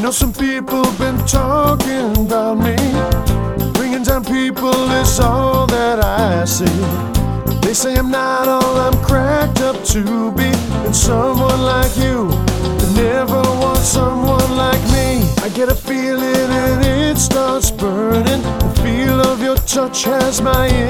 know some people been talking about me. Bringing down people is all that I see. They say I'm not all I'm cracked up to be. And someone like you could never want someone like me. I get a feeling and it starts burning. The feel of your touch has my